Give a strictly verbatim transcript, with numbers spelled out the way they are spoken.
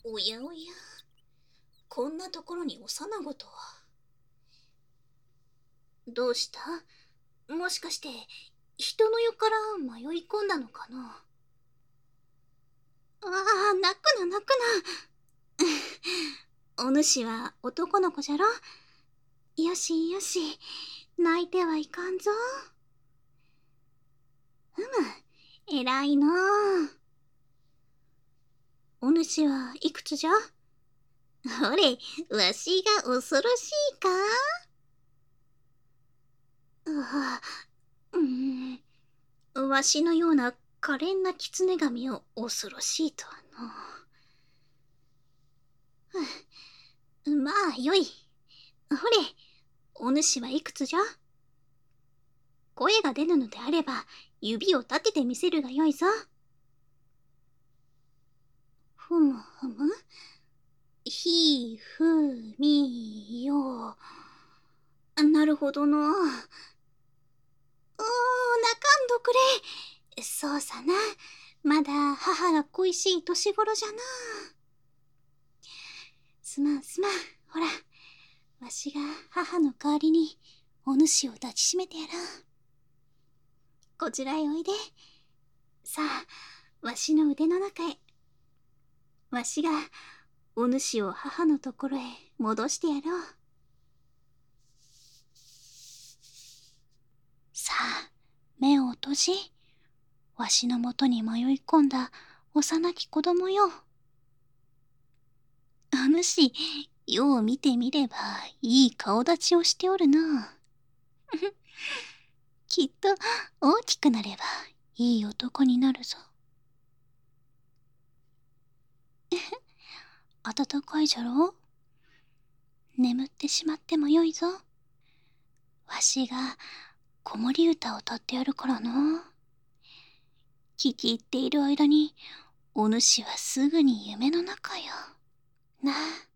おやおや、こんなところに幼子とは。どうした？もしかして人の世から迷い込んだのかな。ああ、泣くな泣くな。お主は男の子じゃろ。よしよし、泣いてはいかんぞ。うむ、偉いのう。お主はいくつじゃ？ほれ、わしが恐ろしいか？ああ、うーん、わしのような可憐な狐神を恐ろしいとはの。ふん、まあよい。ほれ、お主はいくつじゃ？声が出ぬのであれば指を立ててみせるがよいぞ。ふむふむ、ひふみよ。なるほどの。うーん、泣かんどくれ。そうさな、まだ母が恋しい年頃じゃな。すまんすまん。ほら、わしが母の代わりにお主を抱きしめてやらん。こちらへおいで。さあ、わしの腕の中へ。わしがお主を母のところへ戻してやろう。さあ、目を閉じ。わしのもとに迷い込んだ幼き子供よ。お主、よう見てみればいい顔立ちをしておるな。きっと大きくなればいい男になるぞ。暖かいじゃろう。眠ってしまってもよいぞ。わしが子守歌を歌ってやるからな。聞き入っている間にお主はすぐに夢の中よ。なあ。